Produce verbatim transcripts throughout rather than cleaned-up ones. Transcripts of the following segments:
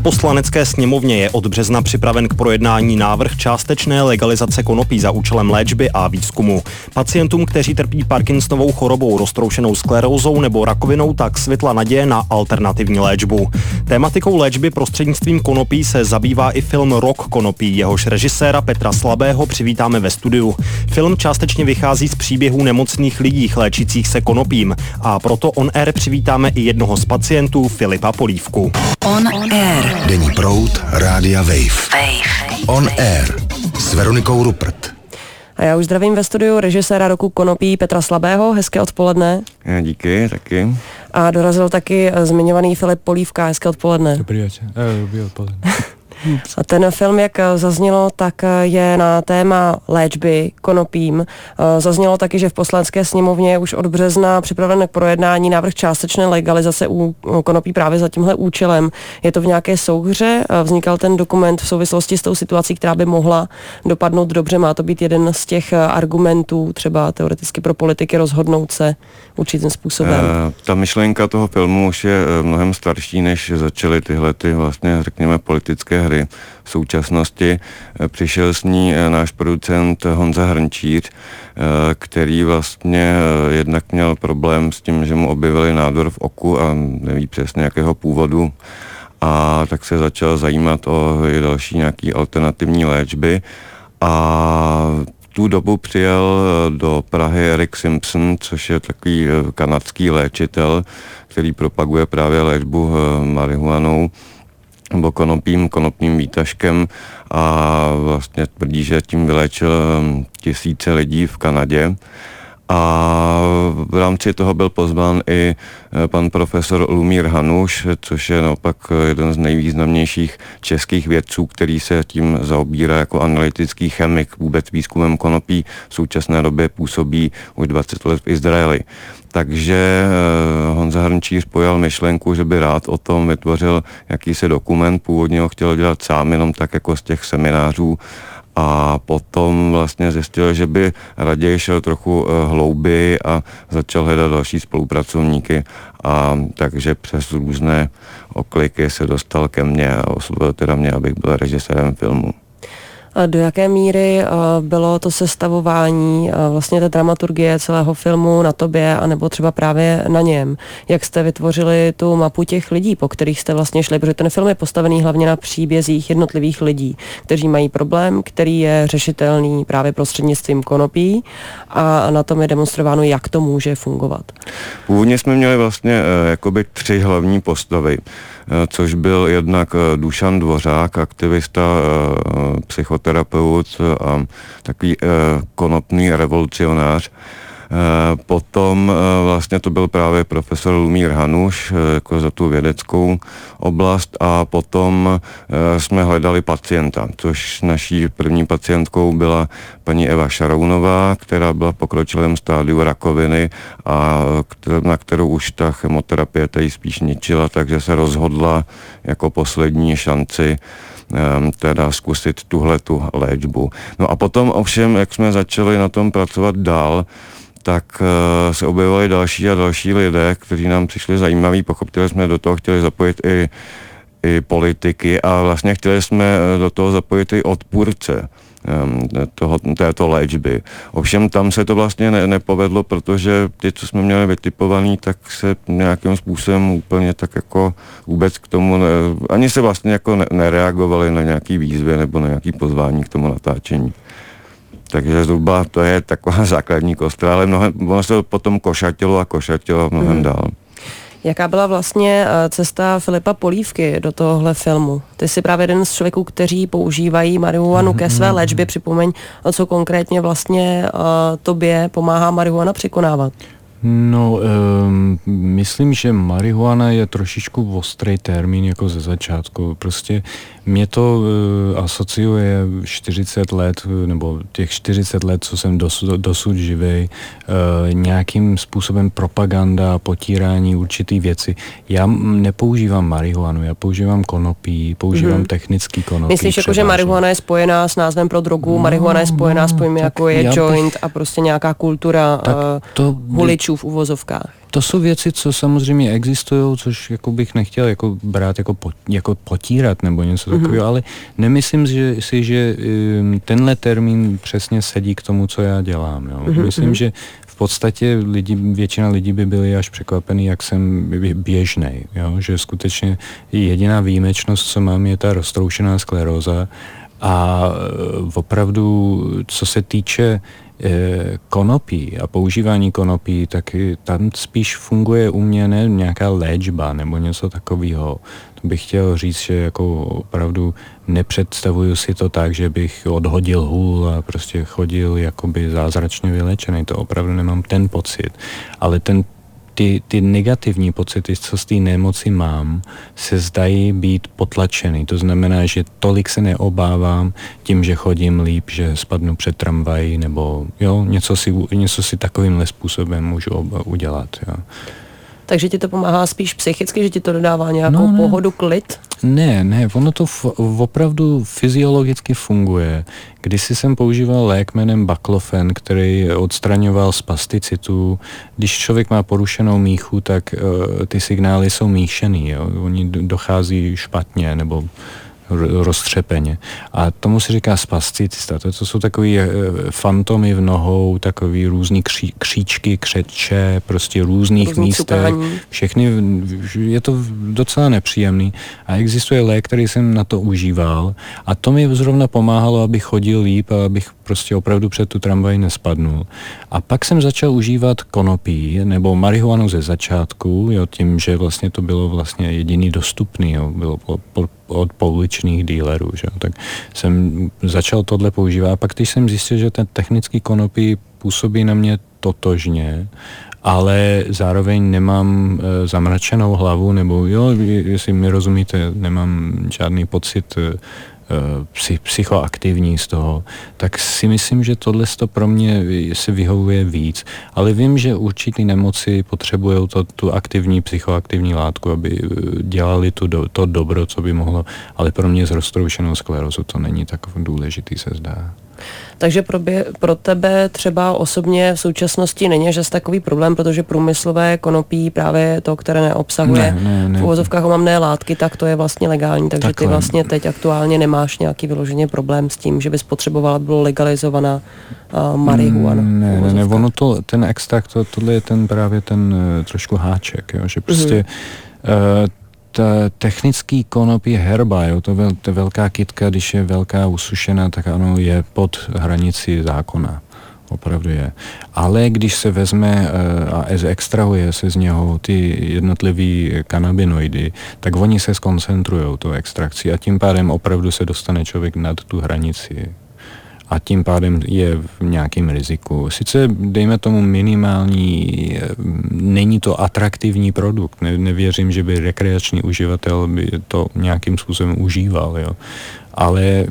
Poslanecké sněmovně je od března připraven k projednání návrh částečné legalizace konopí za účelem léčby a výzkumu. Pacientům, kteří trpí Parkinsonovou chorobou, roztroušenou sklerózou nebo rakovinou, tak světla naděje na alternativní léčbu. Tématikou léčby prostřednictvím konopí se zabývá i film Rok konopí, jehož režiséra Petra Slabého přivítáme ve studiu. Film částečně vychází z příběhů nemocných lidí léčících se konopím a proto on air přivítáme i jednoho z pacientů, Filipa Polívku. On air. Denní proud Rádia Wave. Wave. On air s Veronikou Rupert. A já už zdravím ve studiu režiséra Roku konopí Petra Slabého. Hezké odpoledne. Díky, taky. A dorazil taky zmiňovaný Filip Polívka. Hezké odpoledne. Dobrý večer. Eh, dobrý odpoledne. A ten film, jak zaznělo, tak je na téma léčby konopím. Zaznělo taky, že v Poslanecké sněmovně je už od března připraven k projednání návrh částečné legalizace u konopí právě za tímhle účelem. Je to v nějaké souhře? Vznikal ten dokument v souvislosti s tou situací, která by mohla dopadnout dobře. Má to být jeden z těch argumentů třeba teoreticky pro politiky rozhodnout se určitým způsobem. E, ta myšlenka toho filmu už je mnohem starší, než začaly tyhle ty vlastně, řekněme, politické hry. V současnosti přišel s ní náš producent Honza Hrnčíř, který vlastně jednak měl problém s tím, že mu objevili nádor v oku a neví přesně jakého původu, a tak se začal zajímat o další nějaký alternativní léčby a tu dobu přijel do Prahy Rick Simpson, což je takový kanadský léčitel, který propaguje právě léčbu marihuanou nebo konopím, konopným výtažkem a vlastně tvrdí, že tím vyléčil tisíce lidí v Kanadě. A v rámci toho byl pozván i pan profesor Lumír Hanuš, což je naopak jeden z nejvýznamnějších českých vědců, který se tím zaobírá jako analytický chemik. Vůbec výzkumem konopí v současné době působí už dvacet let v Izraeli. Takže Honza Hrnčíř pojal myšlenku, že by rád o tom vytvořil jakýsi dokument. Původně ho chtěl dělat sám, jenom tak jako z těch seminářů. A potom vlastně zjistil, že by raději šel trochu hlouběji a začal hledat další spolupracovníky. A takže přes různé okliky se dostal ke mně a oslovil teda mě, abych byl režisérem filmu. A do jaké míry uh, bylo to sestavování uh, vlastně té dramaturgie celého filmu na tobě, anebo třeba právě na něm? Jak jste vytvořili tu mapu těch lidí, po kterých jste vlastně šli? Protože ten film je postavený hlavně na příbězích jednotlivých lidí, kteří mají problém, který je řešitelný právě prostřednictvím konopí a na tom je demonstrováno, jak to může fungovat. Původně jsme měli vlastně uh, jakoby tři hlavní postavy, což byl jednak Dušan Dvořák, aktivista, psychoterapeut a takový konopný revolucionář. Potom vlastně to byl právě profesor Lumír Hanuš jako za tu vědeckou oblast a potom jsme hledali pacienta, což naší první pacientkou byla paní Eva Šarounová, která byla v pokročilém stádiu rakoviny a na kterou už ta chemoterapie tady spíš ničila, takže se rozhodla jako poslední šanci teda zkusit tuhletu léčbu. No a potom ovšem, jak jsme začali na tom pracovat dál, tak uh, se objevovali další a další lidé, kteří nám přišli zajímaví. Pochopili jsme, do toho chtěli zapojit i, i politiky a vlastně chtěli jsme do toho zapojit i odpůrce um, toho, této léčby. Ovšem tam se to vlastně ne, nepovedlo, protože ty, co jsme měli vytipovaný, tak se nějakým způsobem úplně tak jako vůbec k tomu, ne, ani se vlastně jako ne, nereagovali na nějaký výzvy nebo na nějaký pozvání k tomu natáčení. Takže zhruba to je taková základní kostra, ale mnohem, ono se potom košatilo a košatilo mnohem hmm. dál. Jaká byla vlastně cesta Filipa Polívky do tohohle filmu? Ty jsi právě jeden z člověků, kteří používají marihuanu ke své léčbě. Připomeň, co konkrétně vlastně uh, tobě pomáhá marihuana překonávat. No, um, myslím, že marihuana je trošičku ostrý termín jako ze začátku. Prostě mě to uh, asociuje čtyřicet let, nebo těch čtyřicet let, co jsem dosud, dosud živej, uh, nějakým způsobem propaganda, potírání určitý věci. Já nepoužívám marihuanu, já používám konopí, používám mm-hmm. technický konopí. Myslíš, jako, že marihuana je spojená s názvem pro drogu, no, marihuana je spojená no, s pojmy, jako je joint a prostě nějaká kultura uh, to, huličů mýtů v uvozovkách? To jsou věci, co samozřejmě existují, což jako bych nechtěl jako brát jako, pot, jako potírat nebo něco mm-hmm. takového, ale nemyslím že, si, že um, tenhle termín přesně sedí k tomu, co já dělám. Jo. Mm-hmm. Myslím, že v podstatě lidi, většina lidí by byli až překvapený, jak jsem běžnej. Jo. Že skutečně jediná výjimečnost, co mám, je ta roztroušená skleróza a opravdu, co se týče konopí a používání konopí, tak tam spíš funguje u mě ne nějaká léčba nebo něco takového. To bych chtěl říct, že jako opravdu nepředstavuju si to tak, že bych odhodil hůl a prostě chodil jakoby zázračně vylečený. To opravdu nemám ten pocit. Ale ten Ty, ty negativní pocity, co z té nemoci mám, se zdají být potlačeny. To znamená, že tolik se neobávám tím, že chodím líp, že spadnu před tramvají, nebo jo, něco si, něco si takovýmhle způsobem můžu udělat. Jo. Takže ti to pomáhá spíš psychicky, že ti to dodává nějakou no, ne. pohodu, klid? Ne, ne, ono to f- opravdu fyziologicky funguje. Kdysi jsem používal lék jménem Baclofen, který odstraňoval spasticitu. Když člověk má porušenou míchu, tak uh, ty signály jsou míšený, jo? Oni dochází špatně nebo roztřepeně. A tomu se říká spasticita. To, to jsou takový e, fantomy v nohou, takový různý kří, kříčky, křeče, prostě různých Různý místech. cukání. Všechny, je to docela nepříjemný. A existuje lék, který jsem na to užíval a to mi zrovna pomáhalo, abych chodil líp a abych prostě opravdu před tu tramvaj nespadnul. A pak jsem začal užívat konopí nebo marihuanu ze začátku, jo, tím, že vlastně to bylo vlastně jediný dostupný, jo, bylo po, po, od pouličních dílerů, že? Tak jsem začal tohle používat a pak když jsem zjistil, že ten technický konopí působí na mě totožně, ale zároveň nemám e, zamračenou hlavu, nebo jo, jestli mi rozumíte, nemám žádný pocit e, psy, psychoaktivní z toho, tak si myslím, že tohle pro mě se vyhovuje víc. Ale vím, že určitý nemoci potřebují to, tu aktivní psychoaktivní látku, aby dělali tu do, to dobro, co by mohlo, ale pro mě s roztroušenou sklerózou to není tak důležitý, se zdá. Takže pro, bě, pro tebe třeba osobně v současnosti není až takový problém, protože průmyslové konopí, právě to, které neobsahuje ne, ne, ne. v uvozovkách omamné látky, tak to je vlastně legální. Takže Takhle. ty vlastně teď aktuálně nemáš nějaký vyloženě problém s tím, že bys potřebovala, aby bylo legalizovaná uh, marihuana. Ne, ne, ne, ono to, ten extrakt, to, tohle je ten právě ten uh, trošku háček, jo, že prostě mm-hmm. uh, ta technický konopí herba, jo, to, vel, to velká kytka, když je velká usušená, tak ano, je pod hranici zákona. Opravdu je. Ale když se vezme uh, a extrahuje se z něho ty jednotlivý kanabinoidy, tak oni se skoncentrujou tou extrakcí a tím pádem opravdu se dostane člověk nad tu hranici. A tím pádem je v nějakém riziku. Sice, dejme tomu minimální, není to atraktivní produkt. Ne, nevěřím, že by rekreační uživatel by to nějakým způsobem užíval, jo. Ale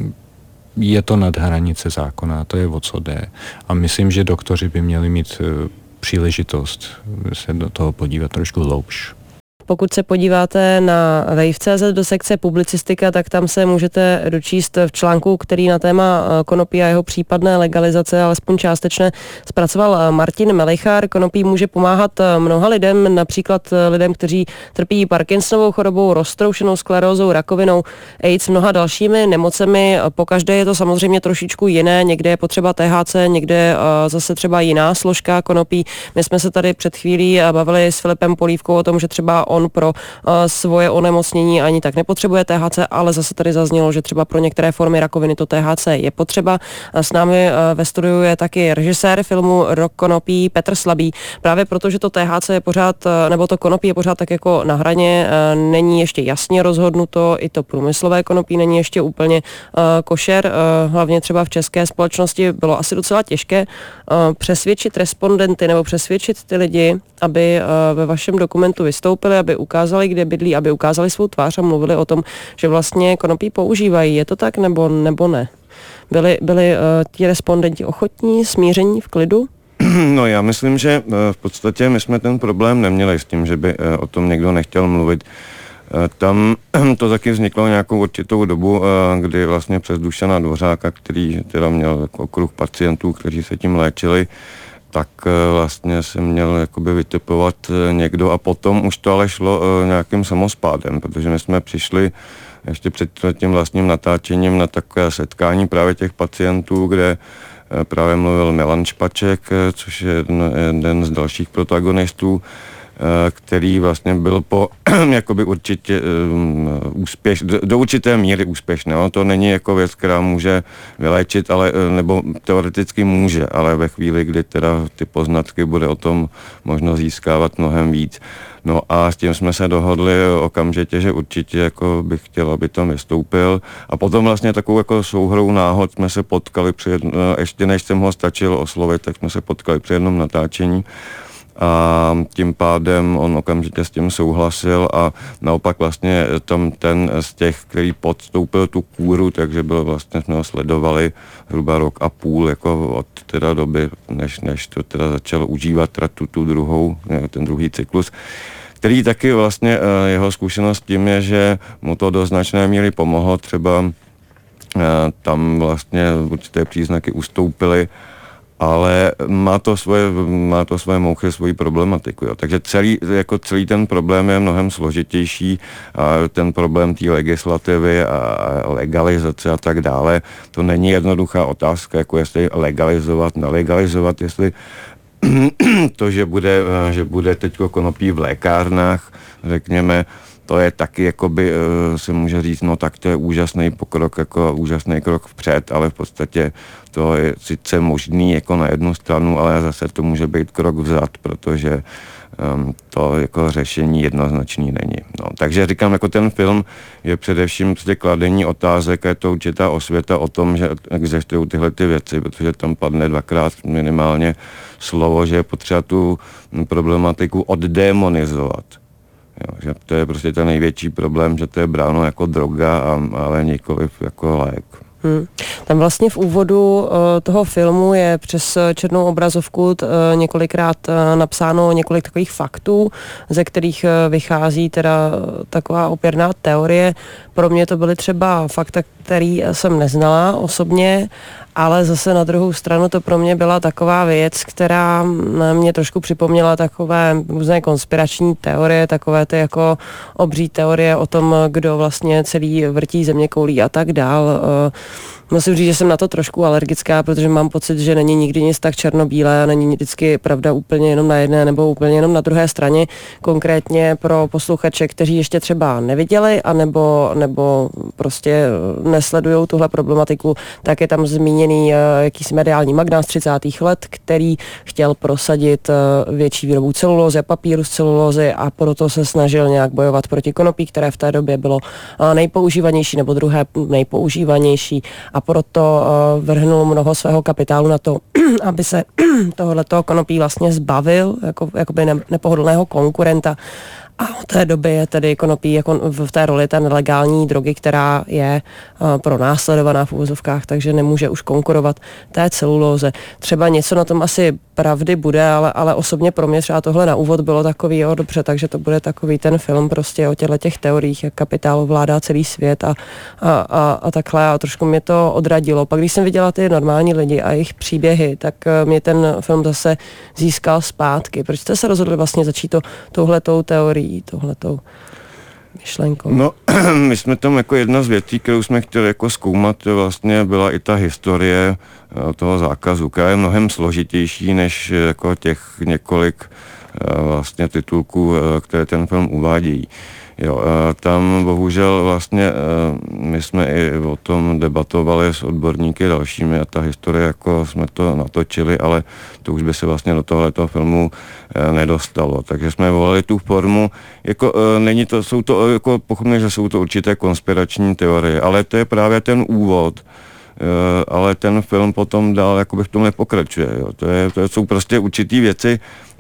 je to nad hranice zákona, to je o co jde. A myslím, že doktoři by měli mít příležitost se do toho podívat trošku hloubš. Pokud se podíváte na wave tečka cé zet do sekce publicistika, tak tam se můžete dočíst v článku, který na téma konopí a jeho případné legalizace, alespoň částečné, zpracoval Martin Melichar. Konopí může pomáhat mnoha lidem, například lidem, kteří trpí Parkinsonovou chorobou, roztroušenou sklerózou, rakovinou, AIDS, mnoha dalšími nemocemi. Pokaždé je to samozřejmě trošičku jiné, někde je potřeba T H C, někde zase třeba jiná složka konopí. My jsme se tady před chvílí bavili s Filipem Polívkou o tom, že třeba on pro uh, svoje onemocnění ani tak nepotřebuje T H C, ale zase tady zaznělo, že třeba pro některé formy rakoviny to T H C je potřeba. S námi uh, ve studiu je taky režisér filmu Rok konopí Petr Slabý. Právě proto, že to T H C je pořád, uh, nebo to konopí je pořád tak jako na hraně, uh, není ještě jasně rozhodnuto, i to průmyslové konopí není ještě úplně uh, košer, uh, hlavně třeba v české společnosti bylo asi docela těžké uh, přesvědčit respondenty nebo přesvědčit ty lidi, aby uh, ve vašem dokumentu vystoupili, aby ukázali, kde bydlí, aby ukázali svou tvář a mluvili o tom, že vlastně konopí používají. Je to tak nebo, nebo ne? Byli, byli uh, ti respondenti ochotní, smíření, v klidu? No já myslím, že uh, v podstatě my jsme ten problém neměli s tím, že by uh, o tom někdo nechtěl mluvit. Uh, tam to taky vzniklo nějakou určitou dobu, uh, kdy vlastně přes Dušana Dvořáka, který teda měl okruh pacientů, kteří se tím léčili, tak vlastně se měl jakoby vytipovat někdo a potom už to ale šlo nějakým samospádem, protože my jsme přišli ještě před tím vlastním natáčením na takové setkání právě těch pacientů, kde právě mluvil Milan Špaček, což je jeden, jeden z dalších protagonistů, který vlastně byl po jakoby určitě um, úspěš, do, do určité míry úspěšný. No, to není jako věc, která může vyléčit, ale, nebo teoreticky může, ale ve chvíli, kdy teda ty poznatky bude o tom možno získávat mnohem víc. No a s tím jsme se dohodli okamžitě, že určitě jako bych chtěl, aby tam vystoupil. A potom vlastně takovou jako souhrou náhod jsme se potkali při jedno, ještě než jsem ho stačil oslovit, tak jsme se potkali při jednom natáčení. A tím pádem on okamžitě s tím souhlasil a naopak vlastně tam ten z těch, který podstoupil tu kůru, takže byl vlastně, jsme ho sledovali zhruba rok a půl jako od teda doby, než, než to teda začal užívat teda tu, tu druhou, ten druhý cyklus, který taky vlastně jeho zkušenost tím je, že mu to do značné míry pomohlo, třeba tam vlastně určité příznaky ustoupily, ale má to svoje, má to svoje mouchy, svoji problematiku. Jo. Takže celý, jako celý ten problém je mnohem složitější a ten problém té legislativy a legalizace a tak dále, to není jednoduchá otázka, jako jestli legalizovat, nelegalizovat, jestli to, že bude, že bude teď konopí v lékárnách, řekněme, to je taky, jakoby se může říct, no tak to je úžasný pokrok, jako úžasný krok vpřed, ale v podstatě to je sice možný jako na jednu stranu, ale zase to může být krok vzad, protože um, to jako řešení jednoznačný není. No, takže říkám, jako ten film je především prostě kladení otázek a je to určitá osvěta o tom, že existují tyhle ty věci, protože tam padne dvakrát minimálně slovo, že je potřeba tu problematiku oddemonizovat. Jo, že to je prostě ten největší problém, že to je bráno jako droga, a, ale nikoliv jako lék. Hmm. Tam vlastně v úvodu uh, toho filmu je přes černou obrazovku uh, několikrát uh, napsáno několik takových faktů, ze kterých uh, vychází teda uh, taková opěrná teorie. Pro mě to byly třeba fakta, který jsem neznala osobně, ale zase na druhou stranu to pro mě byla taková věc, která mě trošku připomněla takové různé konspirační teorie, takové ty jako obří teorie o tom, kdo vlastně celý vrtí zeměkoulí a tak dál. Musím říct, že jsem na to trošku alergická, protože mám pocit, že není nikdy nic tak černobílé a není vždycky pravda úplně jenom na jedné nebo úplně jenom na druhé straně. Konkrétně pro posluchače, kteří ještě třeba neviděli a nebo, nebo prostě nesledujou tuhle problematiku, tak je tam zmíněný jakýsi mediální magnát z třicátých let, který chtěl prosadit větší výrobu celulózy a papíru z celulózy a proto se snažil nějak bojovat proti konopí, které v té době bylo nejpoužívanější nebo druhé nejpoužívanější, a proto uh, vrhnul mnoho svého kapitálu na to, aby se tohoto konopí vlastně zbavil jako, jakoby ne, nepohodlného konkurenta. A od té doby je tedy konopí jako v té roli té nelegální drogy, která je uh, pronásledovaná v uvozovkách, takže nemůže už konkurovat té celulóze. Třeba něco na tom asi pravdy bude, ale, ale osobně pro mě třeba tohle na úvod bylo takový, jo, dobře, takže to bude takový ten film prostě o těchto těch teoriích, jak kapitál ovládá celý svět a, a, a, a takhle a trošku mě to odradilo. Pak když jsem viděla ty normální lidi a jejich příběhy, tak mě ten film zase získal zpátky. Proč jste se rozhodli vlastně začít to touhletou teorií, touhletou myšlenkou? No, my jsme tam jako jedna z věcí, kterou jsme chtěli jako zkoumat, vlastně byla i ta historie toho zákazu, která je mnohem složitější než jako těch několik vlastně titulků, které ten film uvádí. Jo, tam bohužel vlastně my jsme i o tom debatovali s odborníky dalšími a ta historie, jako jsme to natočili, ale to už by se vlastně do tohoto filmu nedostalo. Takže jsme volili tu formu, jako není to, jsou to, jako pochopně, že jsou to určité konspirační teorie, ale to je právě ten úvod, ale ten film potom dál jakoby v tom nepokračuje. Jo. To, je, to jsou prostě určitý věci,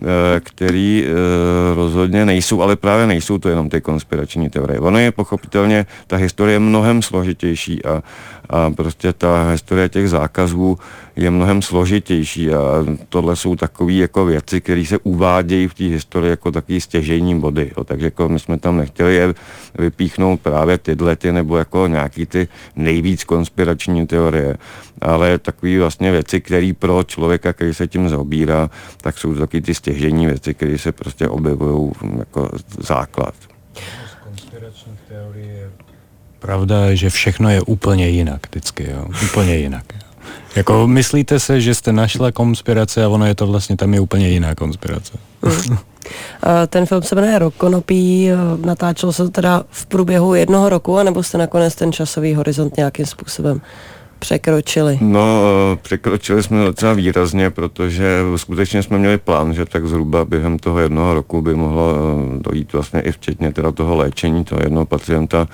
které rozhodně nejsou, ale právě nejsou to jenom ty konspirační teorie. Ono je pochopitelně, ta historie je mnohem složitější a, a prostě ta historie těch zákazů je mnohem složitější a tohle jsou takové jako věci, které se uvádějí v té historii jako takový stěžejní body. Jo. Takže jako my jsme tam nechtěli je vypíchnout právě tyhle ty nebo jako nějaký ty nejvíc konspirační teorie, ale takové vlastně věci, které pro člověka, který se tím zaobírá, tak jsou taky ty stěžejní věci, které se prostě objevují jako základ. Z konspiračních teorií je pravda, že všechno je úplně jinak vždycky, jo. Úplně jinak. Jo. Jako myslíte se, že jste našla konspirace a ono je to vlastně, tam je úplně jiná konspirace. Mm. Ten film se jmenuje Rok konopí, natáčelo se to teda v průběhu jednoho roku, anebo jste nakonec ten časový horizont nějakým způsobem překročili? No, překročili jsme docela výrazně, protože skutečně jsme měli plán, že tak zhruba během toho jednoho roku by mohlo dojít vlastně i včetně teda toho léčení toho jednoho pacienta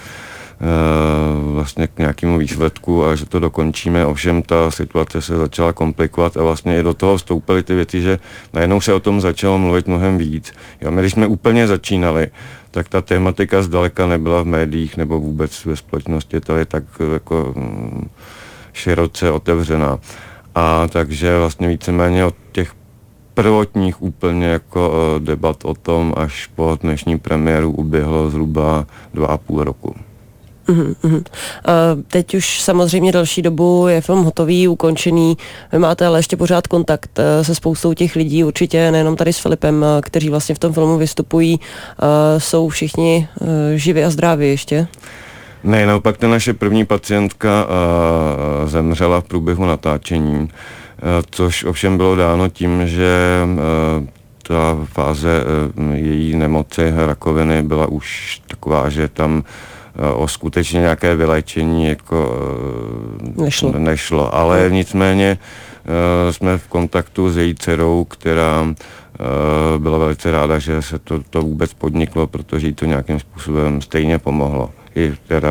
vlastně k nějakému výsledku a že to dokončíme. Ovšem ta situace se začala komplikovat a vlastně i do toho vstoupily ty věci, že najednou se o tom začalo mluvit mnohem víc. Jo, my když jsme úplně začínali, tak ta tématika zdaleka nebyla v médiích nebo vůbec ve společnosti, to je tak jako široce otevřená. A takže vlastně víceméně od těch prvotních úplně jako debat o tom až po dnešní premiéru uběhlo zhruba dva a půl roku. Uhum, uhum. Teď už samozřejmě další dobu je film hotový, ukončený. Vy máte ale ještě pořád kontakt se spoustou těch lidí, určitě nejenom tady s Filipem, kteří vlastně v tom filmu vystupují. Jsou všichni živí a zdraví ještě? Ne, naopak ta naše první pacientka uh, zemřela v průběhu natáčení, uh, což ovšem bylo dáno tím, že uh, ta fáze uh, její nemoci rakoviny byla už taková, že tam uh, o skutečně nějaké vyléčení jako uh, nešlo. nešlo. Ale nicméně uh, jsme v kontaktu s její dcerou, která uh, byla velice ráda, že se to, to vůbec podniklo, protože jí to nějakým způsobem stejně pomohlo. I, teda,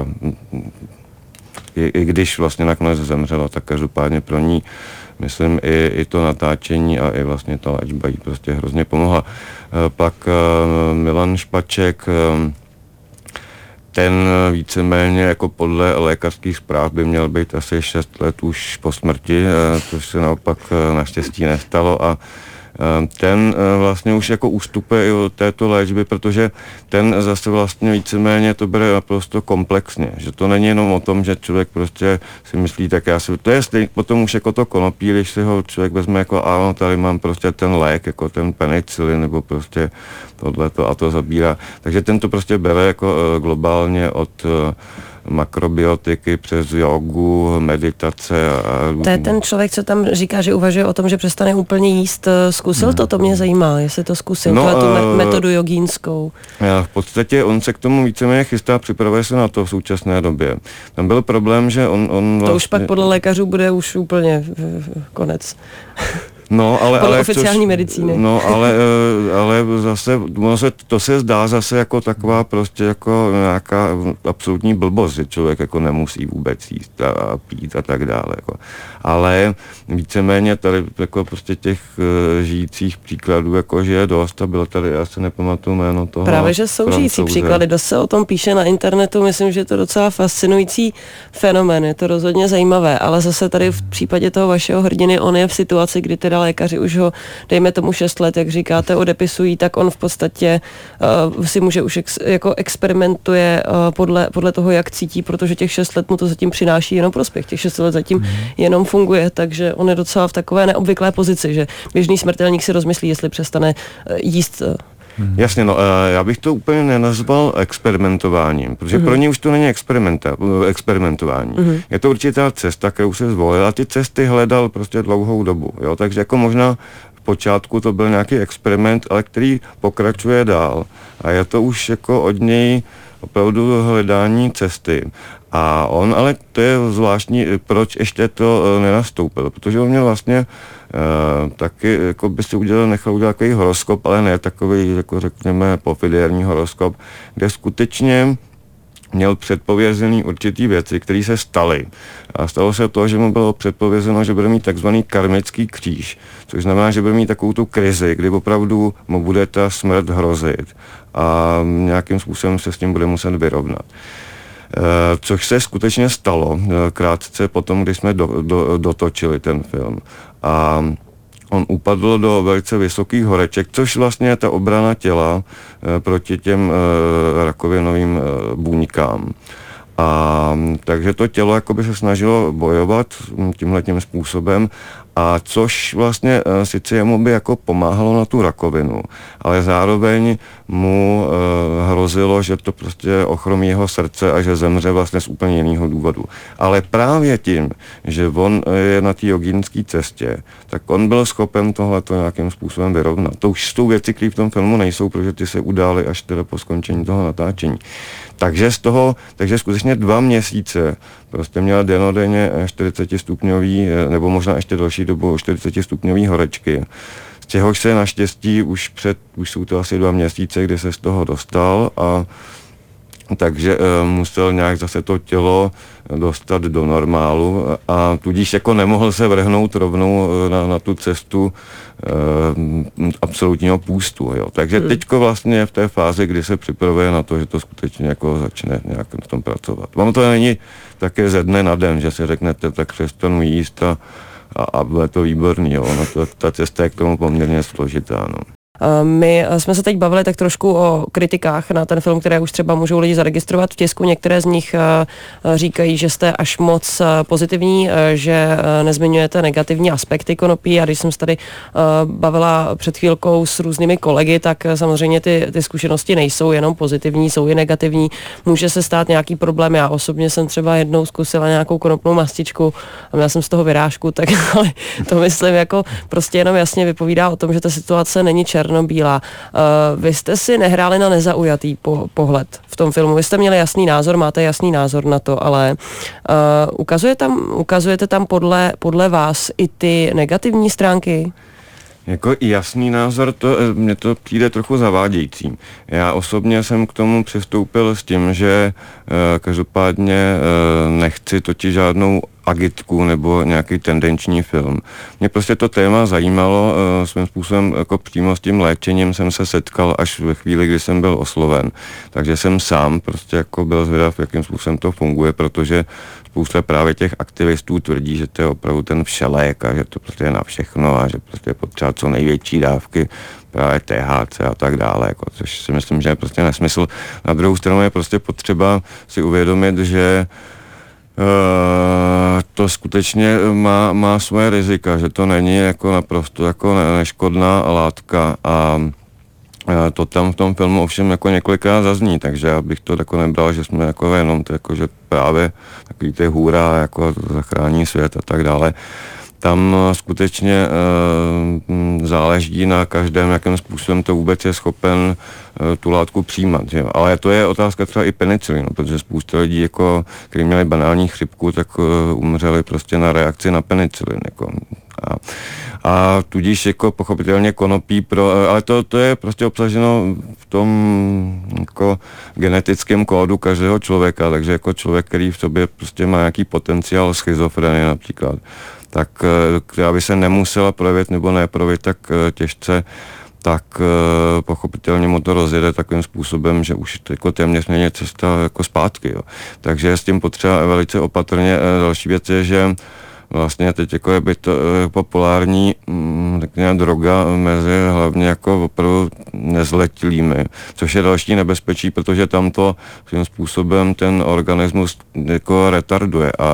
i, i když vlastně nakonec zemřela, tak každopádně pro ní, myslím, i, i to natáčení a i vlastně ta léčba jí prostě hrozně pomohla. Pak Milan Špaček, ten víceméně jako podle lékařských zpráv by měl být asi šest let už po smrti, což se naopak naštěstí nestalo a ten vlastně už jako ústupuje i od této léčby, protože ten zase vlastně víceméně to bere naprosto komplexně, že to není jenom o tom, že člověk prostě si myslí, tak já si, to je stejně, potom už jako to konopí, když si ho člověk vezme jako ano, tady mám prostě ten lék, jako ten penicillin, nebo prostě tohleto a to zabírá, takže ten to prostě bere jako globálně od makrobiotiky přes jogu, meditace. A... To je ten člověk, co tam říká, že uvažuje o tom, že přestane úplně jíst. Zkusil to? To mě zajímá, jestli to zkusil, no, tu uh, metodu jogínskou. V podstatě on se k tomu víceméně chystá, připravuje se na to v současné době. Tam byl problém, že on... on vlastně... To už pak podle lékařů bude už úplně konec. No, ale, podle ale oficiální což, medicíny. No, ale, ale zase, se, to se zdá zase jako taková prostě jako nějaká absolutní blbost, že člověk jako nemusí vůbec jíst a, a pít a tak dále. Jako. Ale víceméně tady jako prostě těch uh, žijících příkladů, jako že je dost a bylo tady, já se nepamatuju jméno toho. Právě, že jsou žijící příklady, dost se o tom píše na internetu, myslím, že je to docela fascinující fenomén, je to rozhodně zajímavé, ale zase tady v případě toho vašeho hrdiny, on je v situaci, kdy teda lékaři už ho, dejme tomu šest let, jak říkáte, odepisují, tak on v podstatě uh, si může už ex, jako experimentuje uh, podle, podle toho, jak cítí, protože těch šest let mu to zatím přináší jenom prospěch, těch šest let zatím mm. jenom funguje, takže on je docela v takové neobvyklé pozici, že běžný smrtelník si rozmyslí, jestli přestane uh, jíst. Uh, Hmm. Jasně, no, já bych to úplně nenazval experimentováním, protože hmm. pro ně už to není experimentování. Hmm. Je to určitá cesta, kterou se zvolil a ty cesty hledal prostě dlouhou dobu, jo, takže jako možná v počátku to byl nějaký experiment, ale který pokračuje dál a je to už jako od něj opravdu hledání cesty. A on, ale to je zvláštní, proč ještě to nenastoupil, protože on měl vlastně Uh, taky jako by si udělal, nechal udělat takový horoskop, ale ne takový, jako řekněme, pofiderní horoskop, kde skutečně měl předpovězený určitý věci, které se staly. A stalo se to, že mu bylo předpovězeno, že bude mít takzvaný karmický kříž, což znamená, že bude mít takovou tu krizi, kdy opravdu mu bude ta smrt hrozit a nějakým způsobem se s tím bude muset vyrovnat. což se skutečně stalo krátce potom, když jsme do, do, dotočili ten film. A on upadl do velice vysokých horeček, což vlastně je ta obrana těla proti těm rakovinovým buňkám. A takže to tělo jakoby se snažilo bojovat tímhletím způsobem, a což vlastně sice jemu by jako pomáhalo na tu rakovinu, ale zároveň mu e, hrozilo, že to prostě ochromí jeho srdce a že zemře vlastně z úplně jiného důvodu. Ale právě tím, že on je na té jogínské cestě, tak on byl schopen tohleto nějakým způsobem vyrovnat. To už jsou věci, které v tom filmu nejsou, protože ty se udály až teda po skončení toho natáčení. Takže z toho, takže skutečně dva měsíce prostě měla denodenně čtyřicet stupňový, nebo možná ještě další dobu čtyřicet stupňový horečky. Z čehož se naštěstí už před, už jsou to asi dva měsíce, kdy se z toho dostal, a takže e, musel nějak zase to tělo dostat do normálu, a tudíž jako nemohl se vrhnout rovnou na, na tu cestu e, absolutního půstu. Jo. Takže hmm. teďko vlastně v té fázi, kdy se připravuje na to, že to skutečně jako začne nějak na tom pracovat. Vám to není také ze dne na den, že si řeknete, tak přestanu jíst a, a, a bude to výborný. Jo. No to, ta cesta je k tomu poměrně složitá. No. My jsme se teď bavili tak trošku o kritikách na ten film, které už třeba můžou lidi zaregistrovat v tisku. Některé z nich říkají, že jste až moc pozitivní, že nezmiňujete negativní aspekty konopí, a když jsem se tady bavila před chvílkou s různými kolegy, tak samozřejmě ty, ty zkušenosti nejsou jenom pozitivní, jsou i negativní. Může se stát nějaký problém. Já osobně jsem třeba jednou zkusila nějakou konopnou mastičku a měla jsem z toho vyrážku, tak ale to myslím jako prostě jenom jasně vypovídá o tom, že ta situace není černá černobílá. Uh, vy jste si nehráli na nezaujatý po, pohled v tom filmu. Vy jste měli jasný názor, máte jasný názor na to, ale uh, ukazuje tam, ukazujete tam podle, podle vás i ty negativní stránky? Jako jasný názor, to, mně to přijde trochu zavádějící. Já osobně jsem k tomu přistoupil s tím, že e, každopádně e, nechci totiž žádnou agitku nebo nějaký tendenční film. Mě prostě to téma zajímalo, e, svým způsobem jako přímo s tím léčením jsem se setkal až ve chvíli, kdy jsem byl osloven. Takže jsem sám prostě jako byl zvědav, jakým způsobem to funguje, protože spousta právě těch aktivistů tvrdí, že to je opravdu ten všelék a že to prostě je na všechno a že prostě je potřeba co největší dávky právě T H C a tak dále, jako, což si myslím, že je prostě nesmysl. Na druhou stranu je prostě potřeba si uvědomit, že Uh, to skutečně má, má svoje rizika, že to není jako naprosto jako neškodná látka, a to tam v tom filmu ovšem jako několikrát zazní, takže já bych to jako nebral, že jsme jako jenom to jako, že právě takový ty hůra jako zachrání svět a tak dále. Tam skutečně e, záleží na každém, jakým způsobem to vůbec je schopen e, tu látku přijímat. Že? Ale to je otázka třeba i penicilinu, protože spousta lidí, jako, kteří měli banální chřipku, tak e, umřeli prostě na reakci na penicilin. Jako. A, a tudíž jako pochopitelně konopí pro, ale to, to je prostě obsaženo v tom jako genetickém kódu každého člověka, takže jako člověk, který v sobě prostě má nějaký potenciál schizofrenie například, tak která by se nemusela projevit nebo neprojevit tak těžce, tak pochopitelně mu to rozjede takovým způsobem, že už jako téměř není cesta jako zpátky. Jo. Takže s tím potřeba velice opatrně. Další věc je, že vlastně teď jako je byt populární řekněme, droga mezi hlavně jako opravdu nezletilými, což je další nebezpečí, protože tam to svým způsobem ten organismus jako retarduje a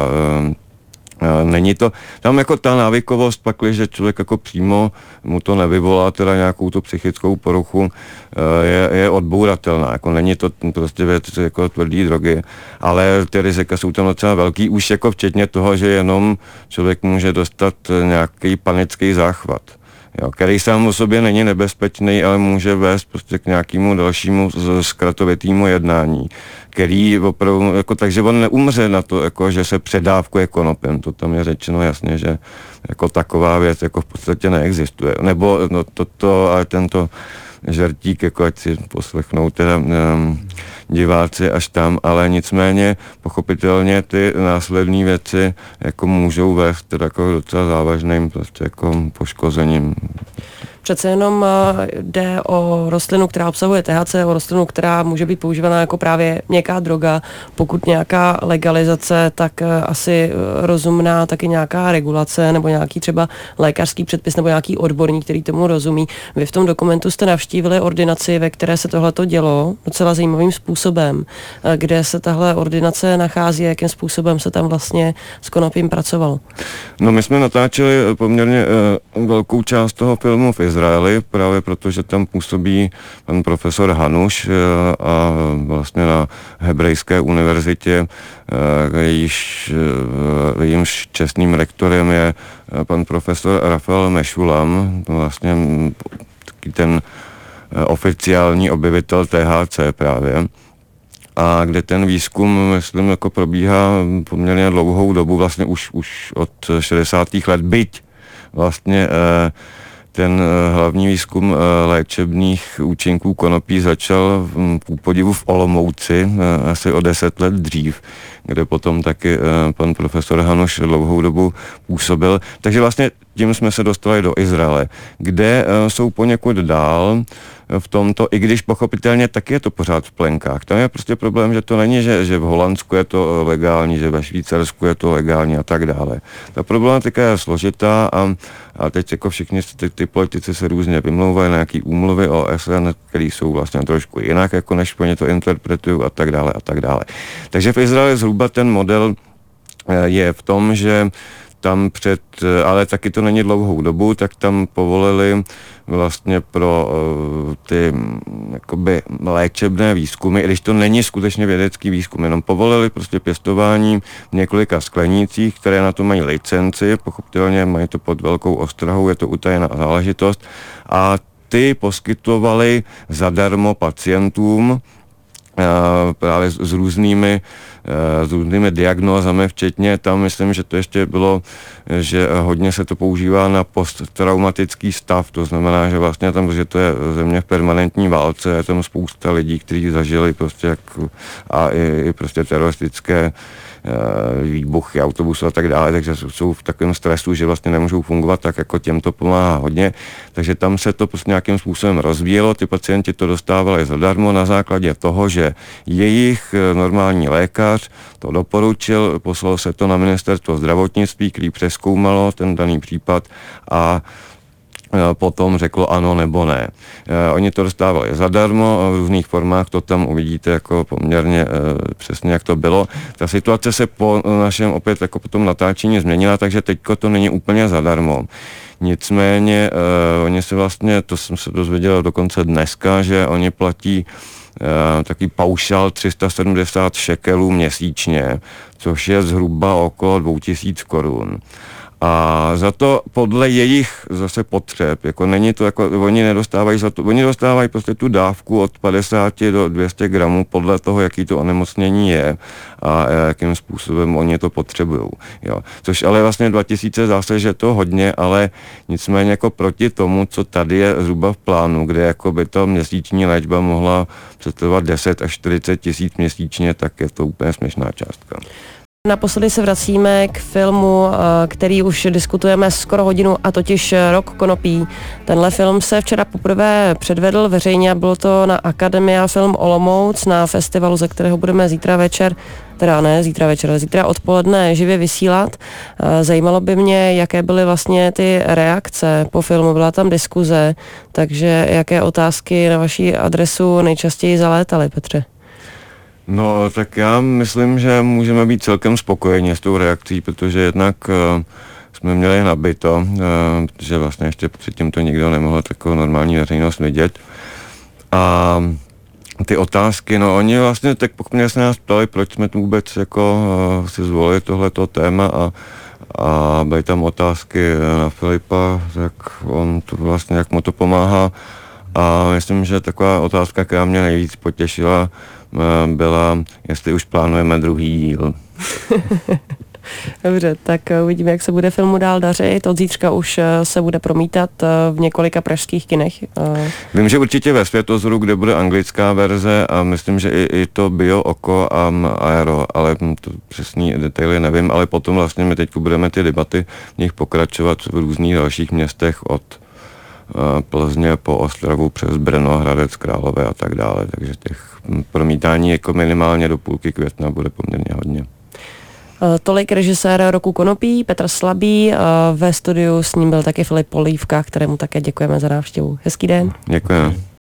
není to, tam jako ta návykovost pak, že člověk jako přímo mu to nevyvolá teda nějakou tu psychickou poruchu, je, je odbouratelná, jako není to prostě věc jako tvrdý drogy, ale ty rizika jsou tam docela velký, už jako včetně toho, že jenom člověk může dostat nějaký panický záchvat, jo, který sám o sobě není nebezpečný, ale může vést prostě k nějakému dalšímu zkratovitému jednání, který opravdu, jako, takže on neumře na to, jako, že se předávkuje konopím, to tam je řečeno jasně, že jako taková věc jako v podstatě neexistuje, nebo no, toto, ale tento žertík, jako ať si poslechnou teda um, diváci až tam, ale nicméně pochopitelně ty následné věci jako můžou vést teda jako docela závažným prostě jako poškozením. Přece jenom jde o rostlinu, která obsahuje T H C, o rostlinu, která může být používaná jako právě měkká droga. Pokud nějaká legalizace, tak asi rozumná taky nějaká regulace nebo nějaký třeba lékařský předpis nebo nějaký odborník, který tomu rozumí. Vy v tom dokumentu jste navštívili ordinaci, ve které se tohleto dělo docela zajímavým způsobem. Kde se tahle ordinace nachází a jakým způsobem se tam vlastně s konopím pracovalo? No my jsme natáčeli poměrně uh, velkou část toho filmu v Izraeli, právě protože tam působí pan profesor Hanuš uh, a vlastně na Hebrejské univerzitě, uh, jejíž, uh, jejímž čestným rektorem je uh, pan profesor Rafael Meshulam, vlastně taky ten uh, oficiální objevitel T H C právě. A kde ten výzkum, myslím, jako probíhá poměrně dlouhou dobu, vlastně už, už od šedesátých let, byť vlastně ten hlavní výzkum léčebných účinků konopí začal ku podivu v Olomouci asi o deset let dřív, kde potom taky pan profesor Hanuš dlouhou dobu působil. Takže vlastně tím jsme se dostali do Izraele, kde jsou poněkud dál v tomto, i když pochopitelně taky je to pořád v plenkách. Tam je prostě problém, že to není, že, že v Holandsku je to legální, že ve Švýcarsku je to legální a tak dále. Ta problematika je složitá a, a teď jako všichni ty, ty politici se různě vymlouvají na nějaký úmluvy O S N, který jsou vlastně trošku jinak, jako než oni to interpretují a tak dále a tak dále. Takže v Izraeli zhruba ten model je v tom, že tam před, ale taky to není dlouhou dobu, tak tam povolili vlastně pro uh, ty jakoby léčebné výzkumy, i když to není skutečně vědecký výzkum, jenom povolili prostě pěstování v několika sklenících, které na to mají licenci, pochopitelně mají to pod velkou ostrahou, je to utajená záležitost a ty poskytovali zadarmo pacientům právě s, s různými s různými diagnózami, včetně tam myslím, že to ještě bylo, že hodně se to používá na posttraumatický stav, to znamená, že vlastně tam, že to je země v permanentní válce, je tam spousta lidí, kteří zažili prostě jak, a i, i prostě teroristické výbuchy autobusu a tak dále, takže jsou v takovém stresu, že vlastně nemůžou fungovat, tak jako těm to pomáhá hodně. Takže tam se to prostě nějakým způsobem rozvíjelo, ty pacienti to dostávali zadarmo na základě toho, že jejich normální lékař to doporučil, poslal se to na ministerstvo zdravotnictví, který přezkoumalo ten daný případ a potom řeklo ano nebo ne. Oni to dostávali zadarmo v různých formách, to tam uvidíte jako poměrně přesně, jak to bylo. Ta situace se po našem opět jako po tom natáčení změnila, takže teďko to není úplně zadarmo. Nicméně oni se vlastně, to jsem se dozvěděl dokonce dneska, že oni platí takový paušál tři sta sedmdesát šekelů měsíčně, což je zhruba okolo dvě tisíce korun. A za to podle jejich zase potřeb, jako není to jako, oni nedostávají za to, oni dostávají prostě tu dávku od padesát do dvě stě gramů podle toho, jaký to onemocnění je a jakým způsobem oni to potřebují. Jo. Což ale vlastně dva tisíce zase, že to hodně, ale nicméně jako proti tomu, co tady je zhruba v plánu, kde jako by ta měsíční léčba mohla představovat deset až čtyřicet tisíc měsíčně, tak je to úplně směšná částka. Naposledy se vracíme k filmu, který už diskutujeme skoro hodinu, a totiž Rok konopí. Tenhle film se včera poprvé předvedl veřejně, bylo to na Akademia Film Olomouc, na festivalu, ze kterého budeme zítra večer, teda ne zítra večer, ale zítra odpoledne živě vysílat. Zajímalo by mě, jaké byly vlastně ty reakce po filmu, byla tam diskuze, takže jaké otázky na vaši adresu nejčastěji zalétaly, Petře? No, tak já myslím, že můžeme být celkem spokojeni s tou reakcí, protože jednak uh, jsme měli nabito, uh, protože vlastně ještě předtím to nikdo nemohl takovou normální veřejnost vidět. A ty otázky, no oni vlastně tak pochopně se nás ptali, proč jsme tu vůbec jako uh, si zvolili tohleto téma a a byly tam otázky na Filipa, jak on to vlastně, jak mu to pomáhá. A myslím, že taková otázka, která mě nejvíc potěšila, byla, jestli už plánujeme druhý díl. Dobře, tak uvidíme, jak se bude filmu dál dařit. Od zítřka už se bude promítat v několika pražských kinech. Vím, že určitě ve Světozoru, kde bude anglická verze, a myslím, že i, i to Bio, Oko a Aero, ale to přesný detaily nevím, ale potom vlastně my teď budeme ty debaty v nich pokračovat v různých dalších městech od Plzně po Ostravu přes Brno, Hradec Králové a tak dále. Takže těch promítání jako minimálně do půlky května bude poměrně hodně. Tolik režisér roku Konopí, Petr Slabý. Ve studiu s ním byl taky Filip Polívka, kterému také děkujeme za návštěvu. Hezký den. Děkujeme.